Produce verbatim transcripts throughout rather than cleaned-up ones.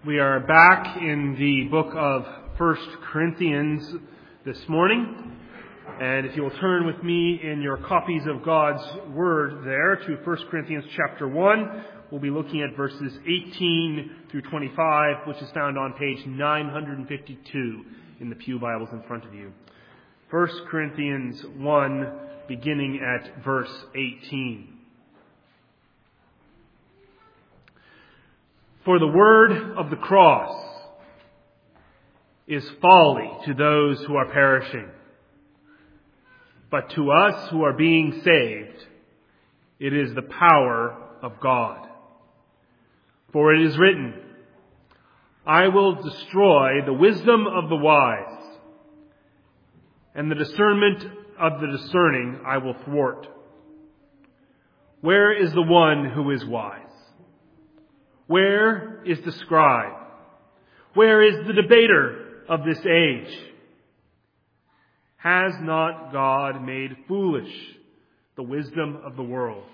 We are back in the book of First Corinthians this morning. And if you will turn with me in your copies of God's Word there to First Corinthians chapter one, we'll be looking at verses eighteen through twenty-five, which is found on page nine hundred fifty-two in the Pew Bibles in front of you. First Corinthians one, beginning at verse eighteen. For the word of the cross is folly to those who are perishing, but to us who are being saved, it is the power of God. For it is written, I will destroy the wisdom of the wise, and the discernment of the discerning I will thwart. Where is the one who is wise? Where is the scribe? Where is the debater of this age? Has not God made foolish the wisdom of the world?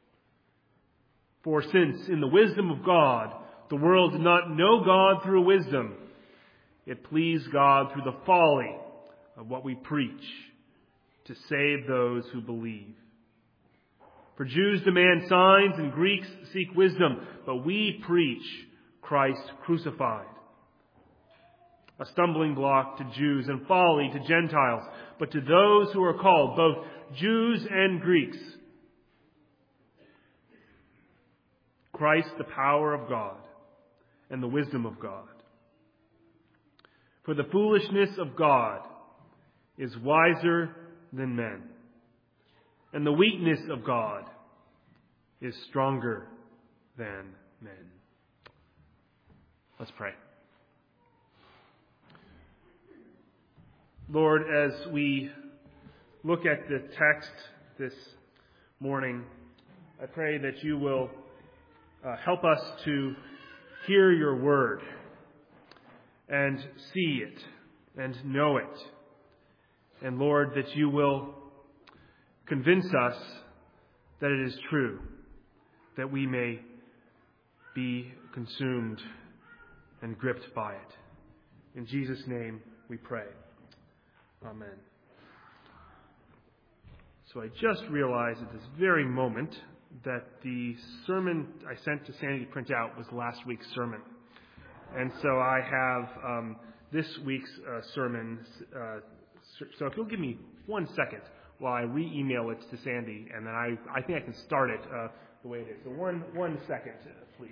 For since in the wisdom of God, the world did not know God through wisdom, it pleased God through the folly of what we preach to save those who believe. For Jews demand signs and Greeks seek wisdom, but we preach Christ crucified. A stumbling block to Jews and folly to Gentiles, but to those who are called, both Jews and Greeks, Christ the power of God and the wisdom of God. For the foolishness of God is wiser than men, and the weakness of God is stronger than men. Let's pray. Lord, as we look at the text this morning, I pray that you will uh, help us to hear your word and see it and know it. And Lord, that you will convince us that it is true, that we may be consumed and gripped by it. In Jesus' name we pray. Amen. So I just realized at this very moment that the sermon I sent to Sandy to print out was last week's sermon. And so I have um, this week's uh, sermon. Uh, so if you'll give me one second while I re-email it to Sandy, and then I, I think I can start it uh, the way it is. So one, one second, uh, please.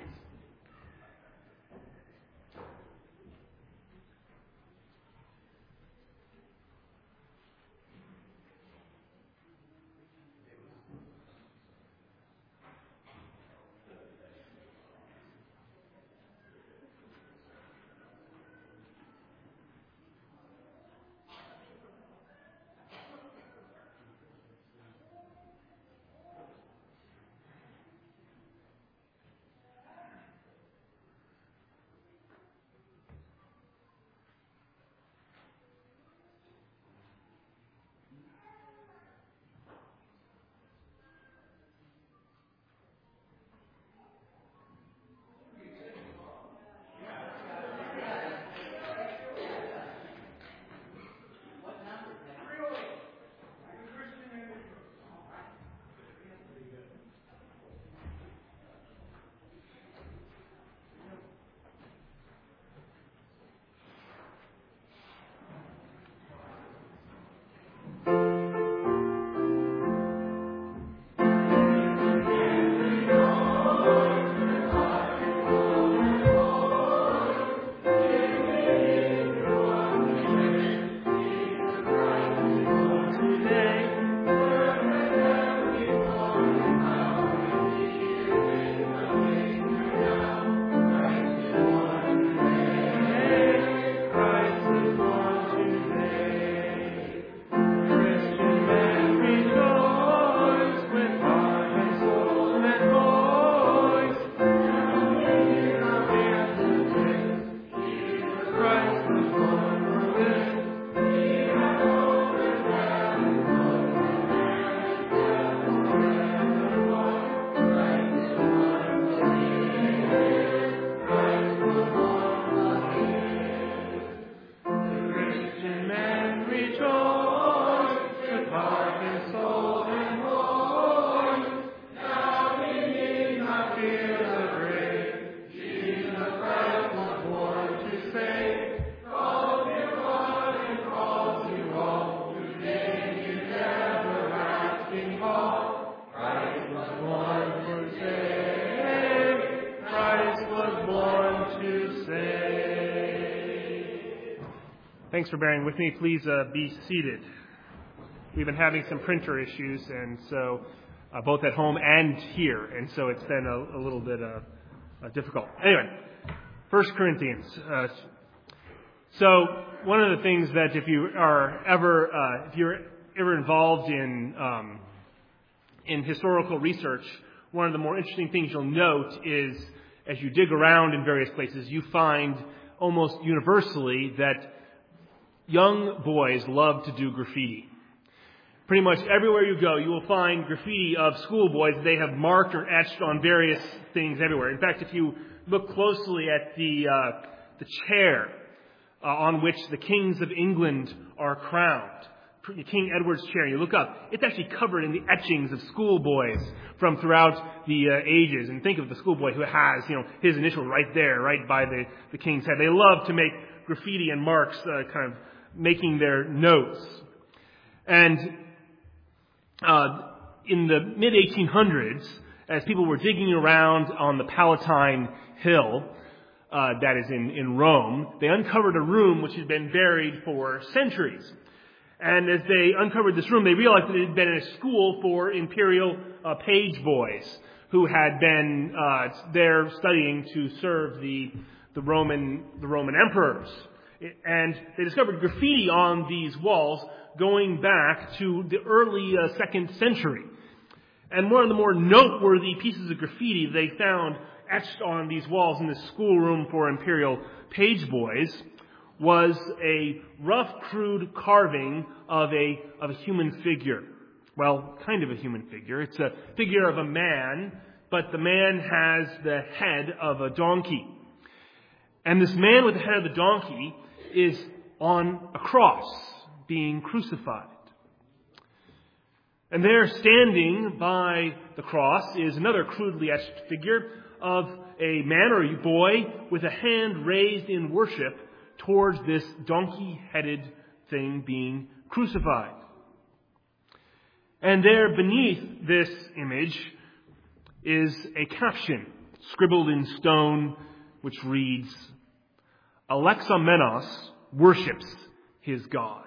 Thanks for bearing with me. Please uh, be seated. We've been having some printer issues, and so uh, both at home and here, and so it's been a, a little bit uh, uh, difficult. Anyway, First Corinthians. Uh, so one of the things that if you are ever uh, if you're ever involved in um, in historical research, one of the more interesting things you'll note is as you dig around in various places, you find almost universally that young boys love to do graffiti. Pretty much everywhere you go, you will find graffiti of schoolboys. They have marked or etched on various things everywhere. In fact, if you look closely at the uh, the chair uh, on which the kings of England are crowned, King Edward's chair, you look up, it's actually covered in the etchings of schoolboys from throughout the uh, ages. And think of the schoolboy who has, you know, his initial right there, right by the, the king's head. They love to make graffiti and marks, uh, kind of making their notes. And uh, in the mid eighteen hundreds, as people were digging around on the Palatine Hill, uh, that is in, in Rome, they uncovered a room which had been buried for centuries. And as they uncovered this room, they realized that it had been a school for imperial uh, page boys who had been uh, there studying to serve the the Roman the Roman emperors. And they discovered graffiti on these walls going back to the early uh, second century. And one of the more noteworthy pieces of graffiti they found etched on these walls in this schoolroom for imperial page boys was a rough, crude carving of a of a human figure. Well, kind of a human figure. It's a figure of a man, but the man has the head of a donkey. And this man with the head of the donkey is on a cross, being crucified. And there, standing by the cross, is another crudely etched figure of a man or a boy with a hand raised in worship towards this donkey-headed thing being crucified. And there beneath this image is a caption scribbled in stone which reads, Alexamenos worships his God.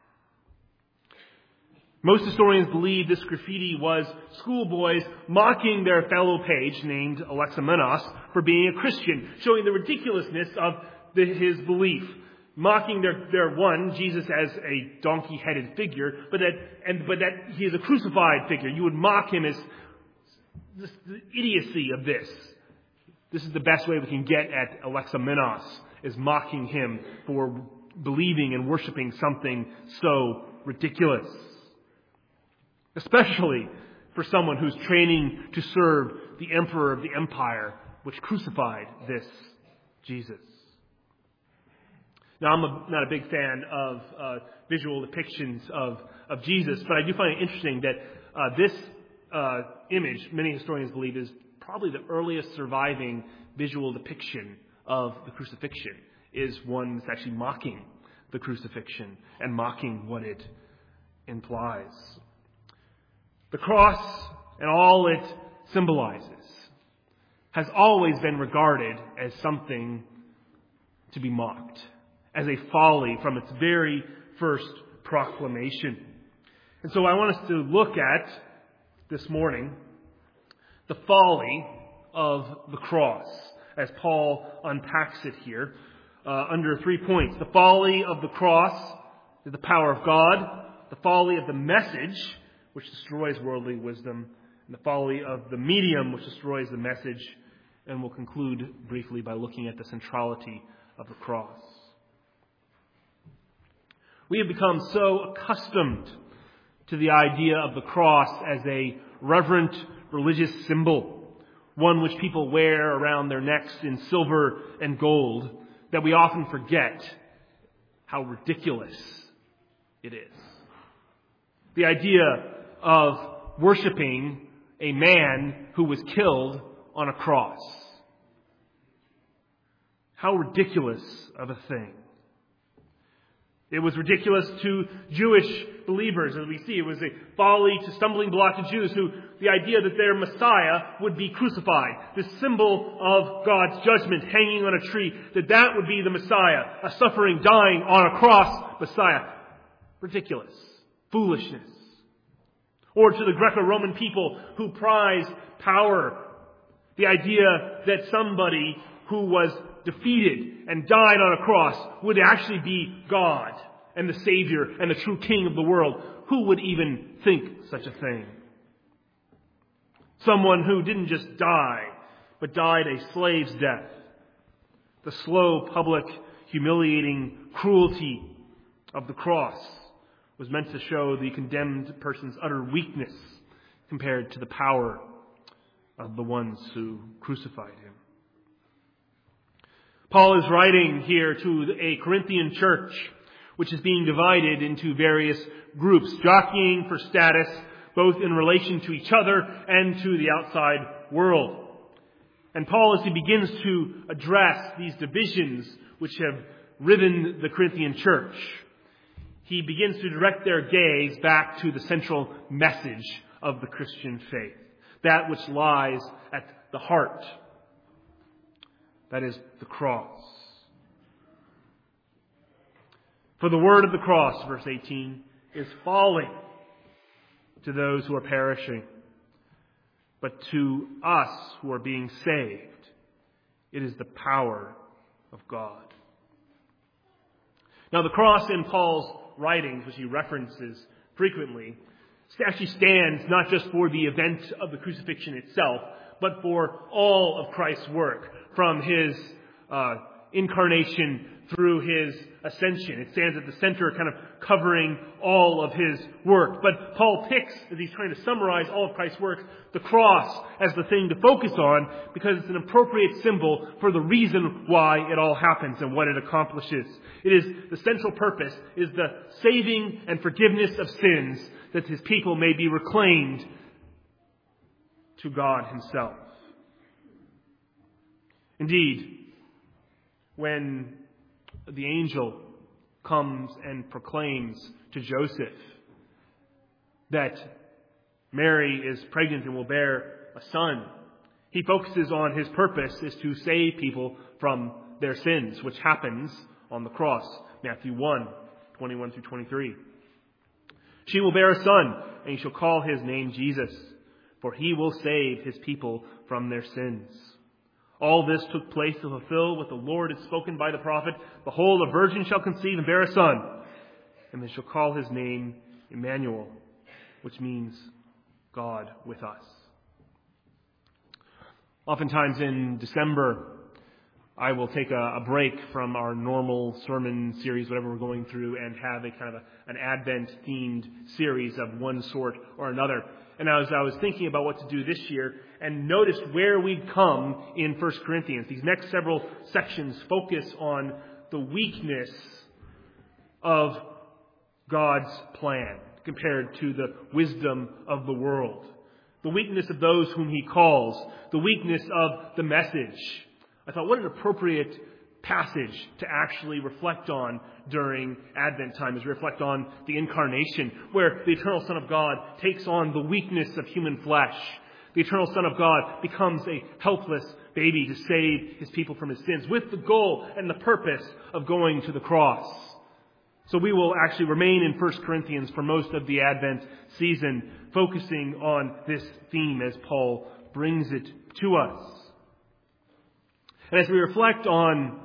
Most historians believe this graffiti was schoolboys mocking their fellow page named Alexamenos for being a Christian, showing the ridiculousness of the, his belief, mocking their, their one, Jesus, as a donkey-headed figure, but that and but that he is a crucified figure. You would mock him as this, the idiocy of this. This is the best way we can get at Alexamenos, is mocking him for believing and worshiping something so ridiculous. Especially for someone who's training to serve the emperor of the empire, which crucified this Jesus. Now, I'm a, not a big fan of uh, visual depictions of, of Jesus, but I do find it interesting that uh, this uh, image, many historians believe, is probably the earliest surviving visual depiction of the crucifixion, is one that's actually mocking the crucifixion and mocking what it implies. The cross and all it symbolizes has always been regarded as something to be mocked, as a folly from its very first proclamation. And so I want us to look at, this morning, the folly of the cross, as Paul unpacks it here, uh, under three points. The folly of the cross is the power of God, the folly of the message, which destroys worldly wisdom, and the folly of the medium, which destroys the message. And we'll conclude briefly by looking at the centrality of the cross. We have become so accustomed to the idea of the cross as a reverent religious symbol, one which people wear around their necks in silver and gold, that we often forget how ridiculous it is. The idea of worshiping a man who was killed on a cross. How ridiculous of a thing. It was ridiculous to Jewish believers, as we see. It was a folly to stumbling block to Jews who the idea that their Messiah would be crucified, this symbol of God's judgment hanging on a tree, that that would be the Messiah, a suffering, dying on a cross Messiah. Ridiculous. Foolishness. Or to the Greco-Roman people who prized power, the idea that somebody who was defeated and died on a cross would actually be God and the Savior and the true King of the world. Who would even think such a thing? Someone who didn't just die, but died a slave's death. The slow, public, humiliating cruelty of the cross was meant to show the condemned person's utter weakness compared to the power of the ones who crucified him. Paul is writing here to a Corinthian church which is being divided into various groups, jockeying for status, both in relation to each other and to the outside world. And Paul, as he begins to address these divisions which have riven the Corinthian church, he begins to direct their gaze back to the central message of the Christian faith, that which lies at the heart. That is the cross. For the word of the cross, verse eighteen, is folly to those who are perishing. But to us who are being saved, it is the power of God. Now the cross in Paul's writings, which he references frequently, actually stands not just for the event of the crucifixion itself, but for all of Christ's work, from his uh, incarnation through his ascension. It stands at the center, kind of covering all of his work. But Paul picks, as he's trying to summarize all of Christ's work, the cross as the thing to focus on, because it's an appropriate symbol for the reason why it all happens and what it accomplishes. It is the central purpose, is the saving and forgiveness of sins, that his people may be reclaimed to God himself. Indeed, when the angel comes and proclaims to Joseph that Mary is pregnant and will bear a son, he focuses on his purpose is to save people from their sins, which happens on the cross. Matthew one, twenty-one through twenty-three. She will bear a son, and you shall call his name Jesus, for he will save his people from their sins. All this took place to fulfill what the Lord had spoken by the prophet. Behold, a virgin shall conceive and bear a son, and they shall call his name Emmanuel, which means God with us. Oftentimes in December, I will take a, a break from our normal sermon series, whatever we're going through, and have a kind of a, an Advent-themed series of one sort or another. And as I was thinking about what to do this year, and noticed where we'd come in First Corinthians, these next several sections focus on the weakness of God's plan compared to the wisdom of the world. The weakness of those whom he calls. The weakness of the message. I thought, what an appropriate passage to actually reflect on during Advent time, as we reflect on the incarnation, where the eternal Son of God takes on the weakness of human flesh. The eternal Son of God becomes a helpless baby to save his people from his sins, with the goal and the purpose of going to the cross. So we will actually remain in First Corinthians for most of the Advent season, focusing on this theme as Paul brings it to us. And as we reflect on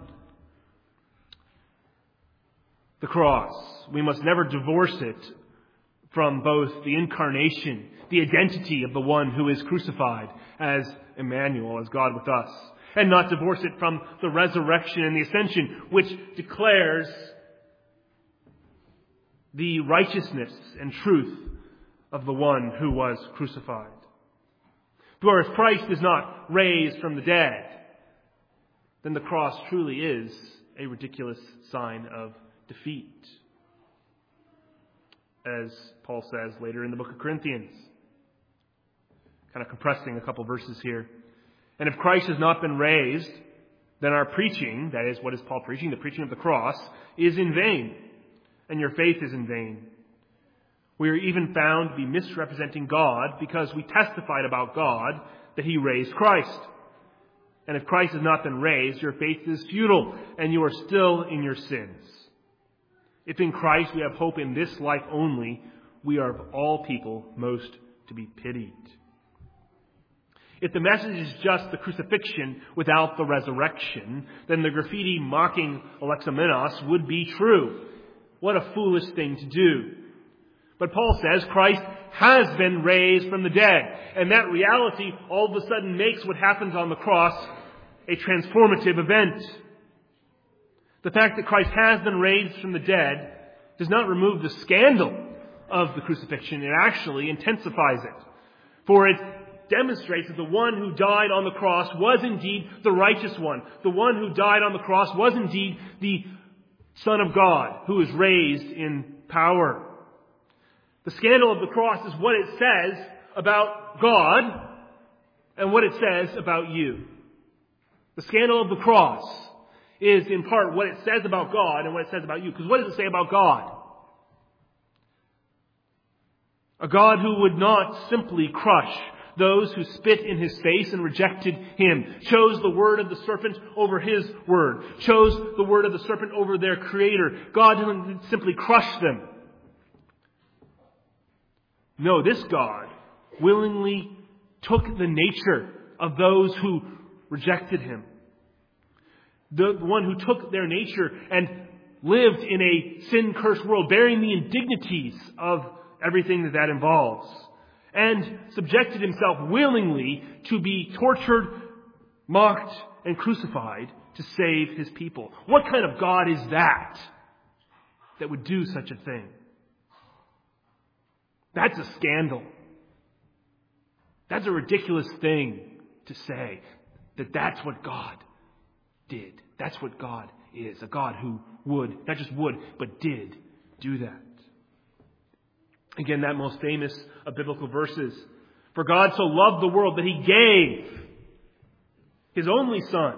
the cross, we must never divorce it from both the incarnation, the identity of the one who is crucified as Emmanuel, as God with us, and not divorce it from the resurrection and the ascension, which declares the righteousness and truth of the one who was crucified. For if Christ is not raised from the dead, then the cross truly is a ridiculous sign of defeat, as Paul says later in the book of Corinthians. Kind of compressing a couple verses here. And if Christ has not been raised, then our preaching, that is, what is Paul preaching? The preaching of the cross, is in vain, and your faith is in vain. We are even found to be misrepresenting God because we testified about God that He raised Christ. And if Christ has not been raised, your faith is futile, and you are still in your sins. If in Christ we have hope in this life only, we are of all people most to be pitied. If the message is just the crucifixion without the resurrection, then the graffiti mocking Alexamenos would be true. What a foolish thing to do. But Paul says Christ has been raised from the dead. And that reality all of a sudden makes what happens on the cross a transformative event. The fact that Christ has been raised from the dead does not remove the scandal of the crucifixion. It actually intensifies it. For it demonstrates that the one who died on the cross was indeed the righteous one. The one who died on the cross was indeed the Son of God who is raised in power. The scandal of the cross is what it says about God and what it says about you. The scandal of the cross is in part what it says about God and what it says about you. Because what does it say about God? A God who would not simply crush those who spit in His face and rejected Him, chose the word of the serpent over His word, chose the word of the serpent over their Creator. God didn't simply crush them. No, this God willingly took the nature of those who rejected Him. The one who took their nature and lived in a sin-cursed world, bearing the indignities of everything that that involves, and subjected Himself willingly to be tortured, mocked, and crucified to save His people. What kind of God is that that would do such a thing? That's a scandal. That's a ridiculous thing to say, that that's what God did. That's what God is. A God who would, not just would, but did do that. Again, that most famous of biblical verses. For God so loved the world that He gave His only Son,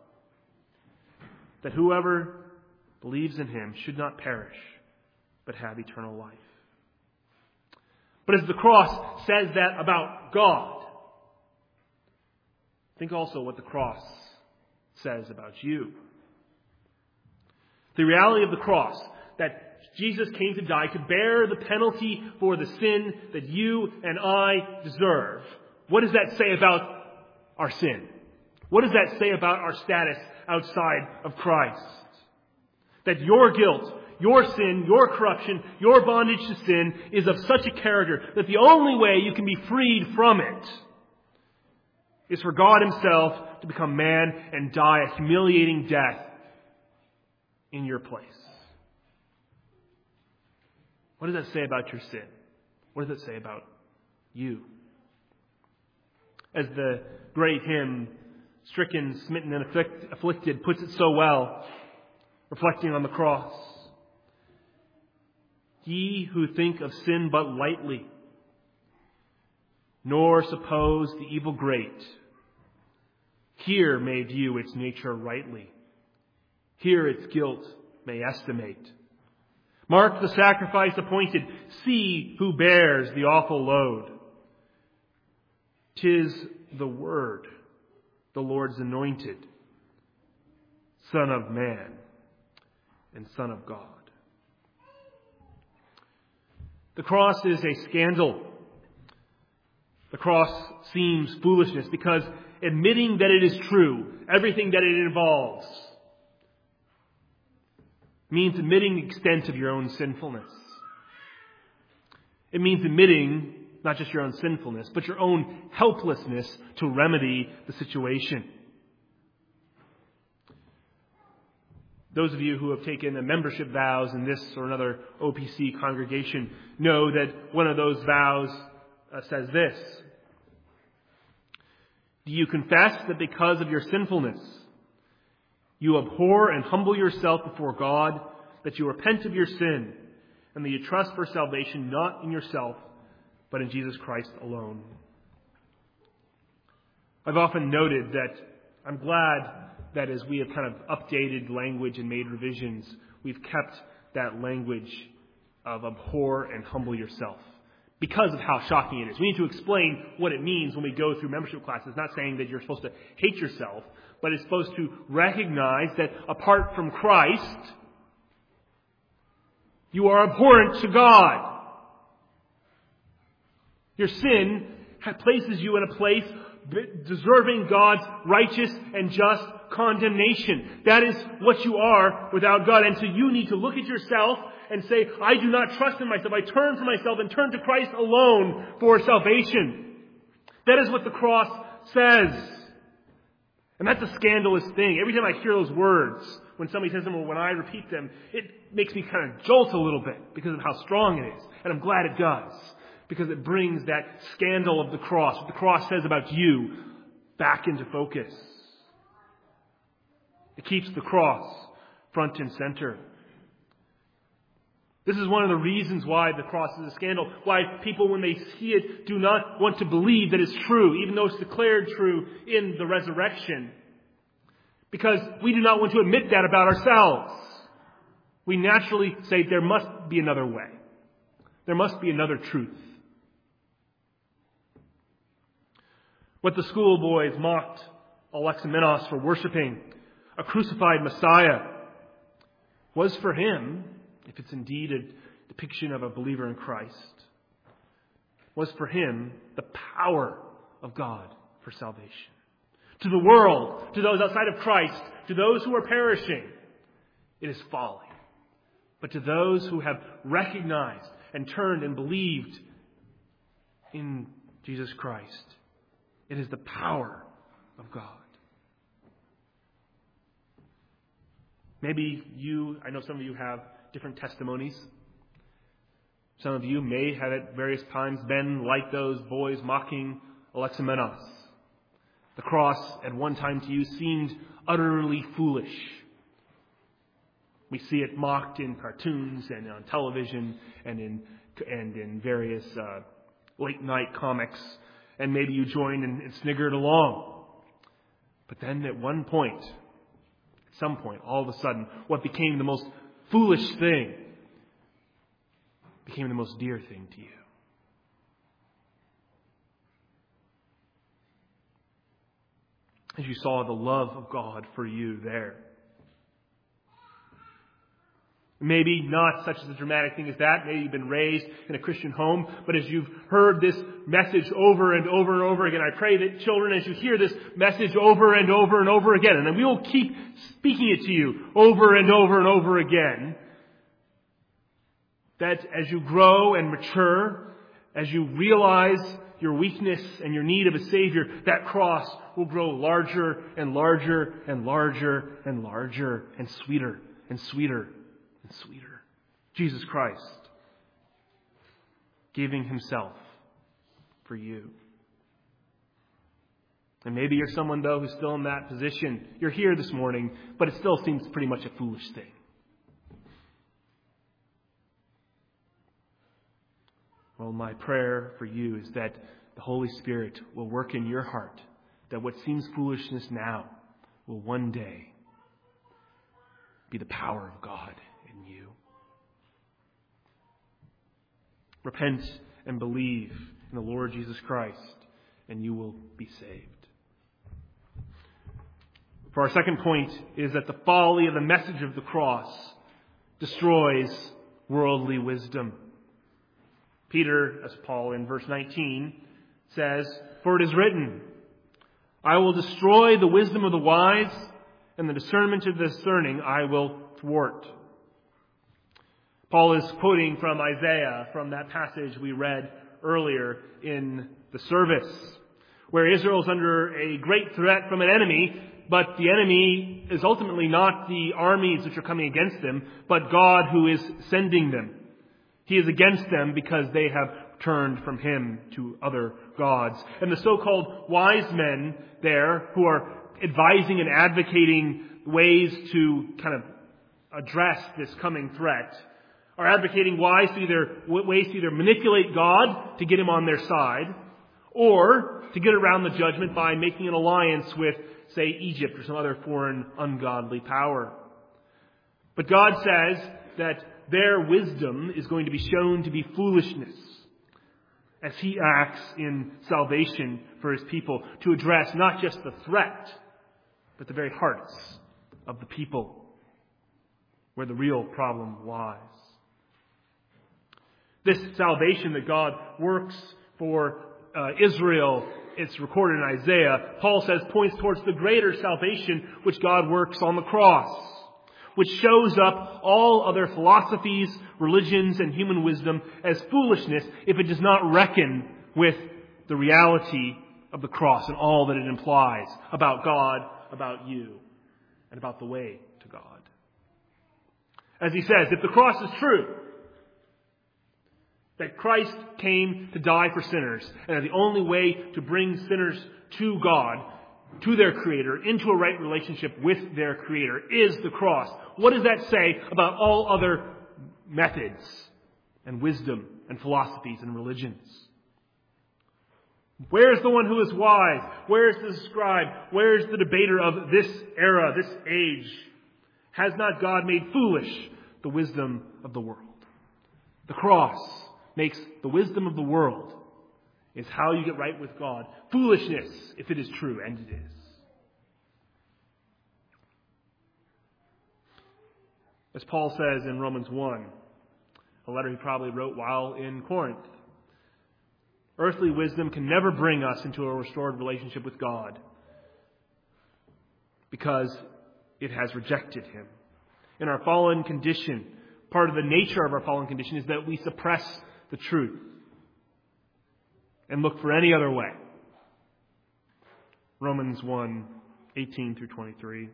that whoever believes in Him should not perish, but have eternal life. But as the cross says that about God, think also what the cross says about you. The reality of the cross, that Jesus came to die to bear the penalty for the sin that you and I deserve. What does that say about our sin? What does that say about our status outside of Christ? That your guilt, your sin, your corruption, your bondage to sin is of such a character that the only way you can be freed from it is for God Himself to become man and die a humiliating death in your place. What does that say about your sin? What does it say about you? As the great hymn, Stricken, Smitten, and Afflicted, puts it so well, reflecting on the cross. Ye who think of sin but lightly, nor suppose the evil great, here may view its nature rightly. Here its guilt may estimate. Mark the sacrifice appointed. See who bears the awful load. 'Tis the Word, the Lord's anointed, Son of Man and Son of God. The cross is a scandal. The cross seems foolishness because admitting that it is true, everything that it involves, means admitting the extent of your own sinfulness. It means admitting not just your own sinfulness, but your own helplessness to remedy the situation. Those of you who have taken a membership vows in this or another O P C congregation know that one of those vows uh, says this. Do you confess that because of your sinfulness, you abhor and humble yourself before God, that you repent of your sin, and that you trust for salvation not in yourself, but in Jesus Christ alone? I've often noted that I'm glad that as we have kind of updated language and made revisions, we've kept that language of abhor and humble yourself because of how shocking it is. We need to explain what it means when we go through membership classes. Not saying that you're supposed to hate yourself, but it's supposed to recognize that apart from Christ, you are abhorrent to God. Your sin places you in a place deserving God's righteous and just condemnation. That is what you are without God. And so you need to look at yourself and say, I do not trust in myself. I turn from myself and turn to Christ alone for salvation. That is what the cross says. And that's a scandalous thing. Every time I hear those words, when somebody says them or when I repeat them, it makes me kind of jolt a little bit because of how strong it is. And I'm glad it does, because it brings that scandal of the cross, what the cross says about you, back into focus. It keeps the cross front and center. This is one of the reasons why the cross is a scandal. Why people, when they see it, do not want to believe that it's true, even though it's declared true in the resurrection. Because we do not want to admit that about ourselves. We naturally say there must be another way. There must be another truth. What the schoolboys mocked Alexamenos for worshiping, a crucified Messiah, was for him, if it's indeed a depiction of a believer in Christ, was for him the power of God for salvation. To the world, to those outside of Christ, to those who are perishing, it is folly. But to those who have recognized and turned and believed in Jesus Christ, it is the power of God. Maybe you, I know some of you have different testimonies. Some of you may have at various times been like those boys mocking Alexamenos. The cross at one time to you seemed utterly foolish. We see it mocked in cartoons and on television and in and in various uh, late night comics, and maybe you joined and, and sniggered along. But then at one point, at some point, all of a sudden, what became the most foolish thing became the most dear thing to you. As you saw the love of God for you there. Maybe not such a dramatic thing as that. Maybe you've been raised in a Christian home. But as you've heard this message over and over and over again, I pray that children, as you hear this message over and over and over again, and then we will keep speaking it to you over and over and over again, that as you grow and mature, as you realize your weakness and your need of a Savior, that cross will grow larger and larger and larger and larger and sweeter and sweeter and sweeter. Jesus Christ giving himself for you. And maybe you're someone, though, who's still in that position. You're here this morning, but it still seems pretty much a foolish thing. Well, my prayer for you is that the Holy Spirit will work in your heart, that what seems foolishness now will one day be the power of God in you. Repent and believe in the Lord Jesus Christ, and you will be saved. For our second point is that the folly of the message of the cross destroys worldly wisdom. Peter, as Paul in verse nineteen says, "For it is written, I will destroy the wisdom of the wise, and the discernment of the discerning I will thwart." Paul is quoting from Isaiah, from that passage we read earlier in the service, where Israel is under a great threat from an enemy, but the enemy is ultimately not the armies which are coming against them, but God who is sending them. He is against them because they have turned from him to other gods. And the so-called wise men there, who are advising and advocating ways to kind of address this coming threat, are advocating ways to either, ways to either manipulate God to get him on their side, or to get around the judgment by making an alliance with, say, Egypt or some other foreign ungodly power. But God says that their wisdom is going to be shown to be foolishness as he acts in salvation for his people to address not just the threat, but the very hearts of the people where the real problem lies. This salvation that God works for uh, Israel, it's recorded in Isaiah, Paul says points towards the greater salvation which God works on the cross, which shows up all other philosophies, religions, and human wisdom as foolishness if it does not reckon with the reality of the cross and all that it implies about God, about you, and about the way to God. As he says, if the cross is true, that Christ came to die for sinners, and that the only way to bring sinners to God, to their Creator, into a right relationship with their Creator, is the cross. What does that say about all other methods and wisdom and philosophies and religions? Where is the one who is wise? Where is the scribe? Where is the debater of this era, this age? Has not God made foolish the wisdom of the world? The cross makes the wisdom of the world, is how you get right with God, foolishness if it is true, and it is. As Paul says in Romans one, a letter he probably wrote while in Corinth, earthly wisdom can never bring us into a restored relationship with God because it has rejected Him. In our fallen condition, part of the nature of our fallen condition is that we suppress the truth and look for any other way. Romans one, eighteen through twenty-three.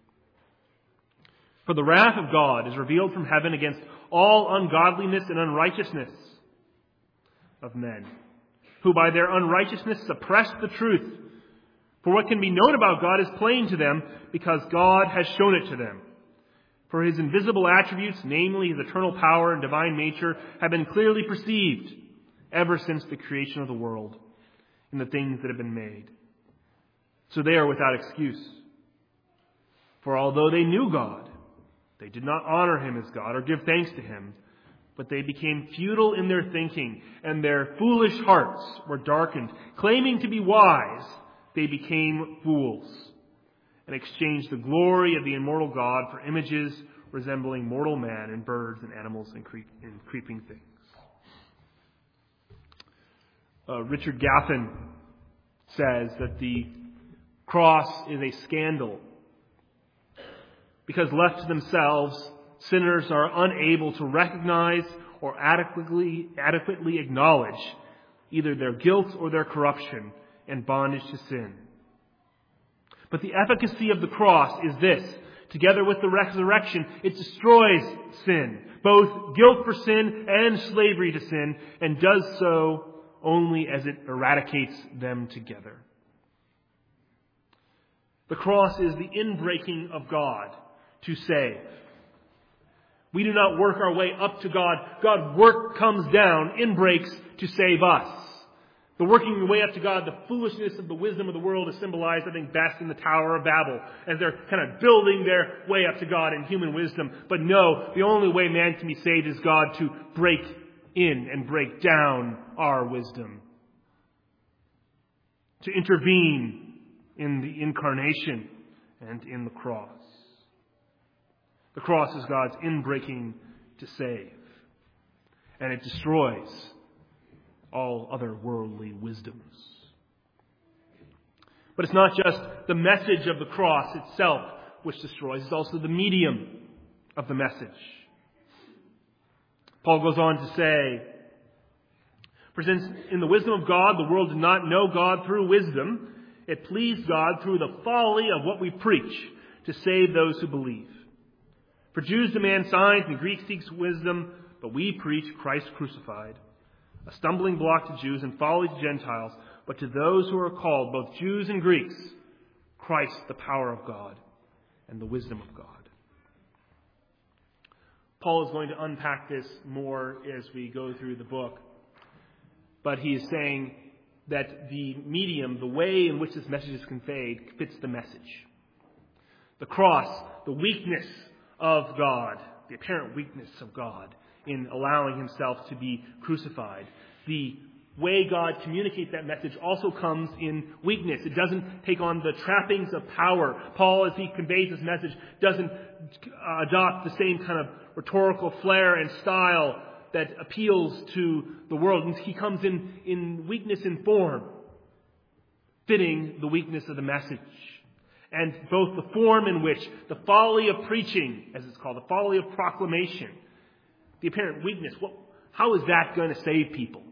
For the wrath of God is revealed from heaven against all ungodliness and unrighteousness of men, who by their unrighteousness suppress the truth. For what can be known about God is plain to them, because God has shown it to them. For His invisible attributes, namely His eternal power and divine nature, have been clearly perceived ever since the creation of the world in the things that have been made. So they are without excuse. For although they knew God, they did not honor Him as God or give thanks to Him, but they became futile in their thinking, and their foolish hearts were darkened. Claiming to be wise, they became fools, and exchanged the glory of the immortal God for images resembling mortal man and birds and animals and, creep, and creeping things. Uh, Richard Gaffin says that the cross is a scandal because left to themselves, sinners are unable to recognize or adequately, adequately acknowledge either their guilt or their corruption and bondage to sin. But the efficacy of the cross is this. Together with the resurrection, it destroys sin, both guilt for sin and slavery to sin, and does so only as it eradicates them together. The cross is the inbreaking of God to save. We do not work our way up to God. God work comes down, inbreaks to save us. The working your way up to God, the foolishness of the wisdom of the world is symbolized, I think, best in the Tower of Babel, as they're kind of building their way up to God in human wisdom. But no, the only way man can be saved is God to break in and break down our wisdom, to intervene in the incarnation and in the cross. The cross is God's inbreaking to save, and it destroys all other worldly wisdoms. But it's not just the message of the cross itself which destroys, it's also the medium of the message. Paul goes on to say, for since in the wisdom of God the world did not know God through wisdom, it pleased God through the folly of what we preach to save those who believe. For Jews demand signs and Greeks seek wisdom, but we preach Christ crucified, a stumbling block to Jews and folly to Gentiles, but to those who are called, both Jews and Greeks, Christ, the power of God and the wisdom of God. Paul is going to unpack this more as we go through the book, but he is saying that the medium, the way in which this message is conveyed, fits the message. The cross, the weakness of God, the apparent weakness of God in allowing himself to be crucified. The way God communicates that message also comes in weakness. It doesn't take on the trappings of power. Paul, as he conveys his message, doesn't uh, adopt the same kind of rhetorical flair and style that appeals to the world. He comes in, in weakness in form, fitting the weakness of the message. And both the form in which the folly of preaching, as it's called, the folly of proclamation, the apparent weakness, what, how is that going to save people?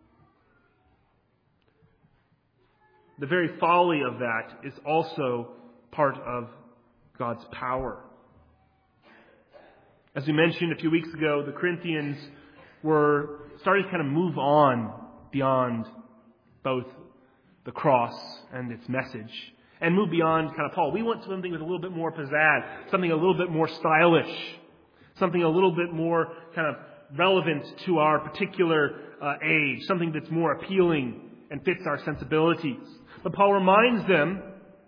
The very folly of that is also part of God's power. As we mentioned a few weeks ago, the Corinthians were starting to kind of move on beyond both the cross and its message, and move beyond kind of Paul. We want something with a little bit more pizzazz, something a little bit more stylish, something a little bit more kind of relevant to our particular uh, age, something that's more appealing and fits our sensibilities. But Paul reminds them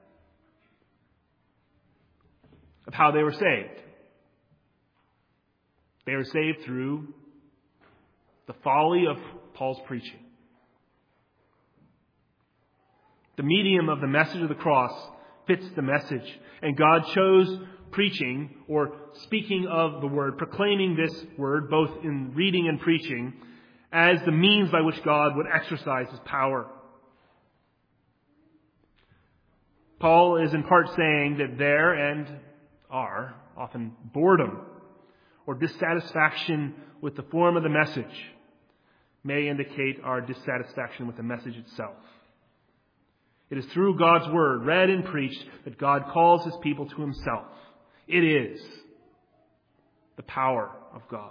of how they were saved. They were saved through the folly of Paul's preaching. The medium of the message of the cross fits the message. And God chose preaching, or speaking of the word, proclaiming this word, both in reading and preaching, as the means by which God would exercise his power. Paul is in part saying that there and are often boredom or dissatisfaction with the form of the message may indicate our dissatisfaction with the message itself. It is through God's word, read and preached, that God calls his people to himself. It is the power of God.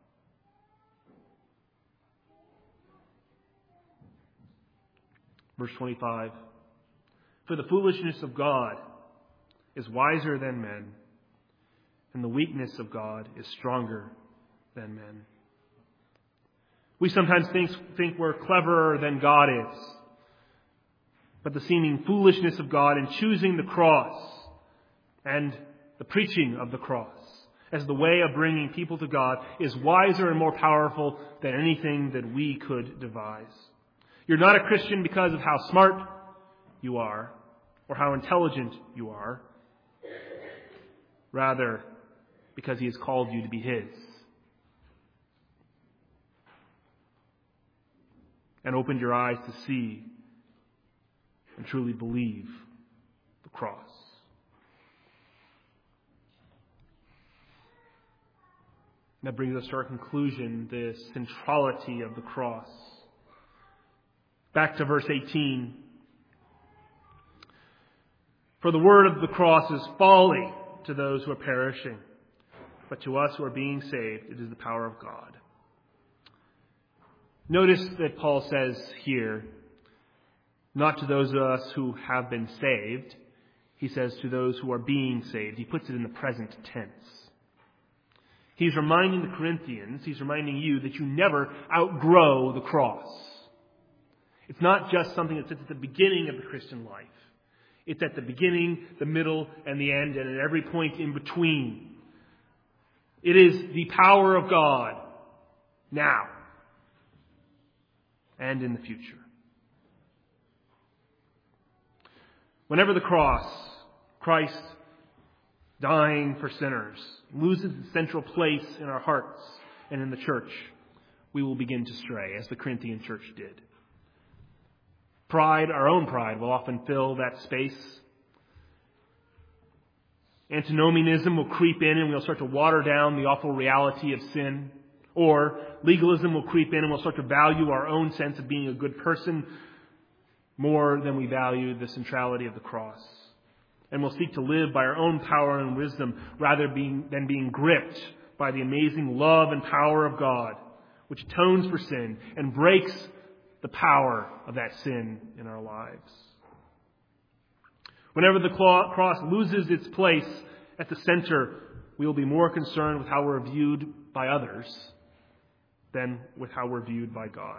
Verse twenty-five. For the foolishness of God is wiser than men, and the weakness of God is stronger than men. We sometimes think, think we're cleverer than God is. But the seeming foolishness of God in choosing the cross and the preaching of the cross as the way of bringing people to God is wiser and more powerful than anything that we could devise. You're not a Christian because of how smart you are or how intelligent you are. Rather, because he has called you to be his. And opened your eyes to see and truly believe the cross. And that brings us to our conclusion, the centrality of the cross. Back to verse eighteen. For the word of the cross is folly to those who are perishing, but to us who are being saved, it is the power of God. Notice that Paul says here, not to those of us who have been saved. He says to those who are being saved. He puts it in the present tense. He's reminding the Corinthians, he's reminding you that you never outgrow the cross. It's not just something that sits at the beginning of the Christian life. It's at the beginning, the middle, and the end, and at every point in between. It is the power of God now and in the future. Whenever the cross, Christ dying for sinners, loses its central place in our hearts and in the church, we will begin to stray, as the Corinthian church did. Pride, our own pride, will often fill that space. Antinomianism will creep in and we'll start to water down the awful reality of sin. Or legalism will creep in and we'll start to value our own sense of being a good person more than we value the centrality of the cross. And we'll seek to live by our own power and wisdom rather being, than being gripped by the amazing love and power of God, which atones for sin and breaks the power of that sin in our lives. Whenever the cross loses its place at the center, we will be more concerned with how we're viewed by others than with how we're viewed by God.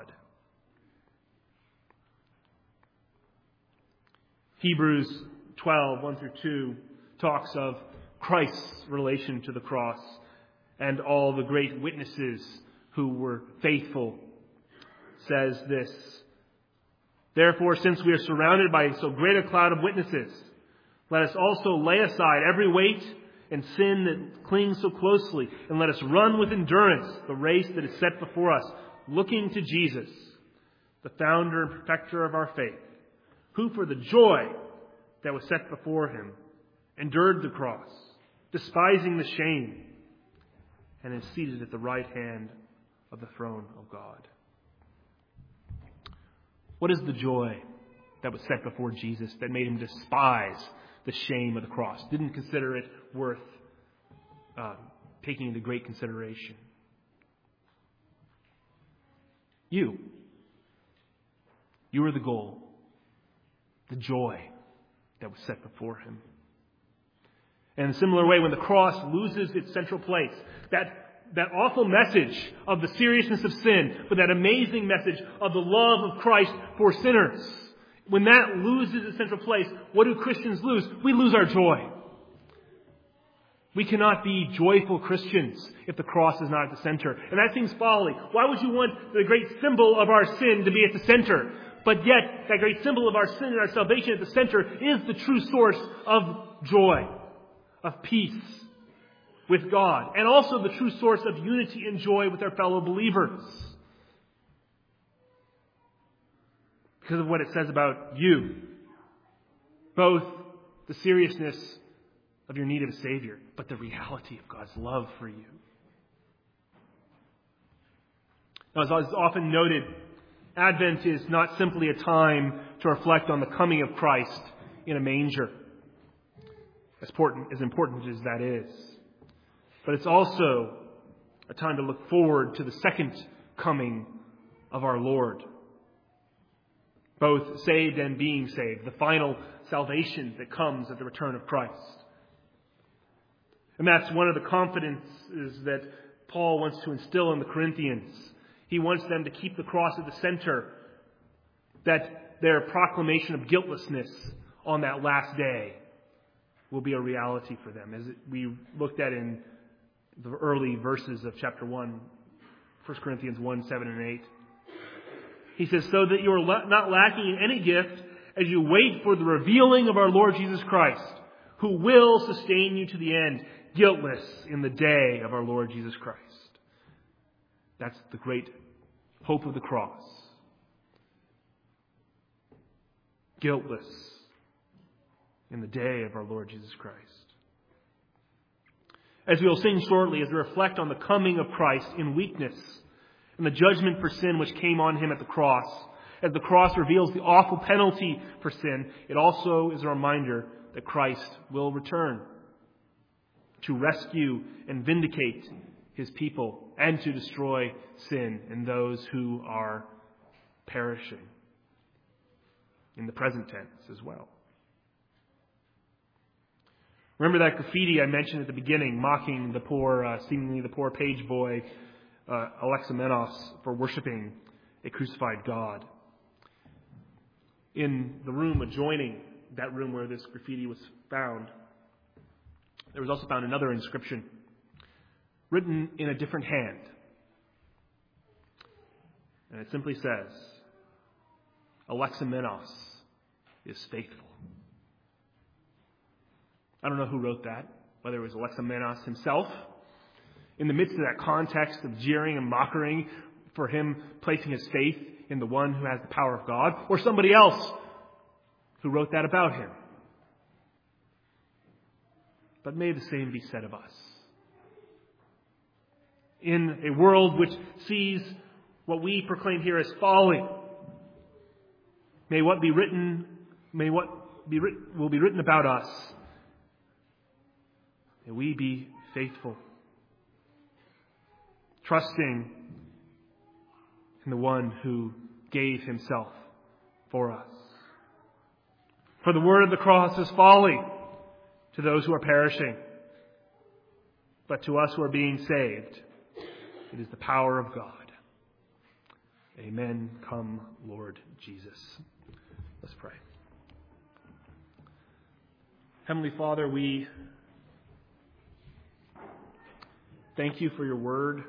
Hebrews twelve, one through two talks of Christ's relation to the cross and all the great witnesses who were faithful, says this: "Therefore, since we are surrounded by so great a cloud of witnesses, let us also lay aside every weight and sin that clings so closely, and let us run with endurance the race that is set before us, looking to Jesus, the founder and perfecter of our faith, who for the joy that was set before him endured the cross, despising the shame, and is seated at the right hand of the throne of God." What is the joy that was set before Jesus that made him despise the shame of the cross? Didn't consider it worth uh, taking into great consideration. You. You were the goal. The joy that was set before him. And in a similar way, when the cross loses its central place, that That awful message of the seriousness of sin, but that amazing message of the love of Christ for sinners, when that loses its central place, what do Christians lose? We lose our joy. We cannot be joyful Christians if the cross is not at the center. And that seems folly. Why would you want the great symbol of our sin to be at the center? But yet, that great symbol of our sin and our salvation at the center is the true source of joy, of peace with God, and also the true source of unity and joy with our fellow believers. Because of what it says about you. Both the seriousness of your need of a Savior, but the reality of God's love for you. Now, as is often noted, Advent is not simply a time to reflect on the coming of Christ in a manger, as important as, important as that is. But it's also a time to look forward to the second coming of our Lord. Both saved and being saved. The final salvation that comes at the return of Christ. And that's one of the confidences that Paul wants to instill in the Corinthians. He wants them to keep the cross at the center. That their proclamation of guiltlessness on that last day will be a reality for them. As we looked at in the early verses of chapter one, First Corinthians one, seven, and eight. He says, "So that you are not lacking in any gift as you wait for the revealing of our Lord Jesus Christ, who will sustain you to the end, guiltless in the day of our Lord Jesus Christ." That's the great hope of the cross. Guiltless in the day of our Lord Jesus Christ. As we will sing shortly, as we reflect on the coming of Christ in weakness and the judgment for sin which came on him at the cross, as the cross reveals the awful penalty for sin, it also is a reminder that Christ will return to rescue and vindicate his people and to destroy sin in those who are perishing, in the present tense as well. Remember that graffiti I mentioned at the beginning, mocking the poor, uh, seemingly the poor page boy, uh, Alexamenos, for worshiping a crucified God. In the room adjoining that room where this graffiti was found, there was also found another inscription, written in a different hand. And it simply says, "Alexamenos is faithful." I don't know who wrote that, whether it was Alexamenos himself, in the midst of that context of jeering and mocking for him placing his faith in the one who has the power of God, or somebody else who wrote that about him. But may the same be said of us. In a world which sees what we proclaim here as folly, may what be written, may what be writ- will be written about us, may we be faithful, trusting in the one who gave himself for us. For the word of the cross is folly to those who are perishing, but to us who are being saved, it is the power of God. Amen. Come, Lord Jesus. Let's pray. Heavenly Father, we thank you for your word.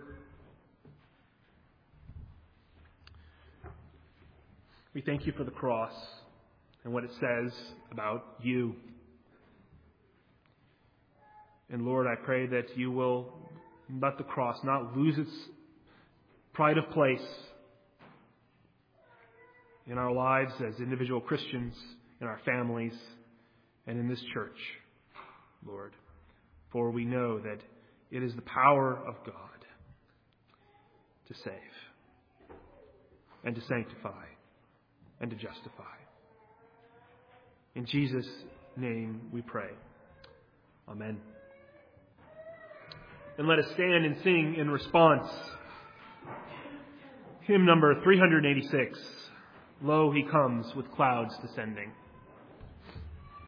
We thank you for the cross and what it says about you. And Lord, I pray that you will let the cross not lose its pride of place in our lives as individual Christians, in our families, and in this church, Lord. For we know that it is the power of God to save and to sanctify and to justify. In Jesus' name we pray. Amen. And let us stand and sing in response. Hymn number three eighty-six, Lo, he comes with clouds descending.